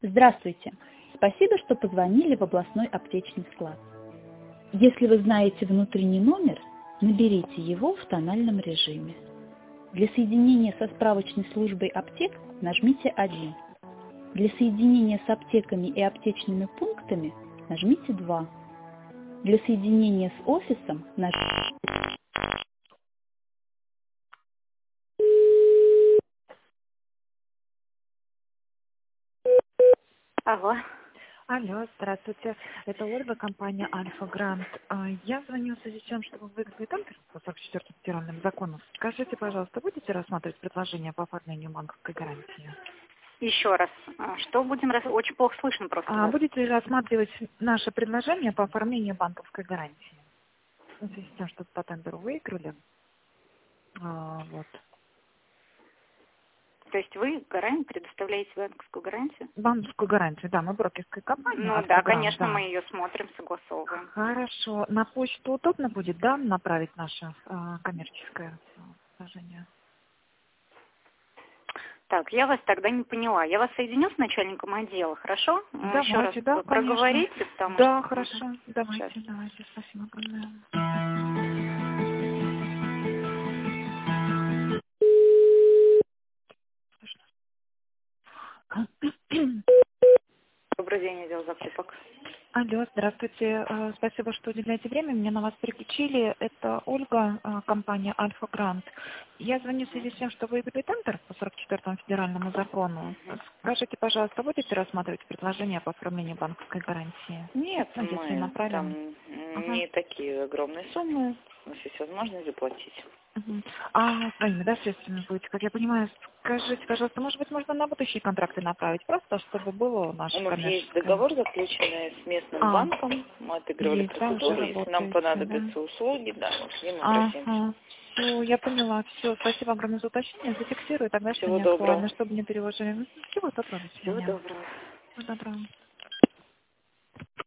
Здравствуйте! Спасибо, что позвонили в областной аптечный склад. Если вы знаете внутренний номер, наберите его в тональном режиме. Для соединения со справочной службой аптек нажмите 1. Для соединения с аптеками и аптечными пунктами нажмите 2. Для соединения с офисом нажмите... Алло. Алло, здравствуйте. Это Ольга, компания Альфа Грант. Я звоню в связи с тем, чтобы выиграть тендер по 44-м федеральным законам. Скажите, пожалуйста, будете рассматривать предложение по оформлению банковской гарантии? Еще раз. Что будем... Очень плохо слышно просто вас. Будете рассматривать наше предложение по оформлению банковской гарантии? В связи с тем, что по тендеру выиграли. Вот. То есть вы предоставляете банковскую гарантию? Банковскую гарантию, да, мы брокерская компания. Ну Альфа да, Грант, конечно, да. мы ее смотрим, согласовываем. Хорошо. На почту удобно будет, да, направить наше коммерческое предложение? Так, я вас тогда не поняла. Я вас соединю с начальником отдела, хорошо? Еще раз Давайте, да, конечно. проговорите, потому Да, что... хорошо. Сейчас. Давайте, спасибо огромное. Добрый день, отдел закупок. Алло, здравствуйте. Спасибо, что уделяете время. Меня на вас переключили. Это Ольга, компания Альфа Грант. Я звоню в связи с тем, что выиграли тендер по 44-му федеральному закону. Скажите, пожалуйста, будете рассматривать предложение по оформлению банковской гарантии? Нет, Ну, если мы направим. там не такие огромные суммы, у нас есть возможность заплатить. Мгм. Своими, да, средствами будете, как я понимаю. Скажите, пожалуйста, может быть, можно на будущие контракты направить, просто чтобы было У наше нас есть коммерческое. договор, заключенный с местным банком, мы отыгрывали Есть, да, уже процедуру, если нам работаете, да? понадобятся услуги, да, мы к ним обратимся. Все, я поняла. Все, спасибо огромное за уточнение. Зафиксирую тогда, что Всего не актуально, доброго. чтобы не переложили. Всего доброго, до Всего свидания. доброго. Всего доброго.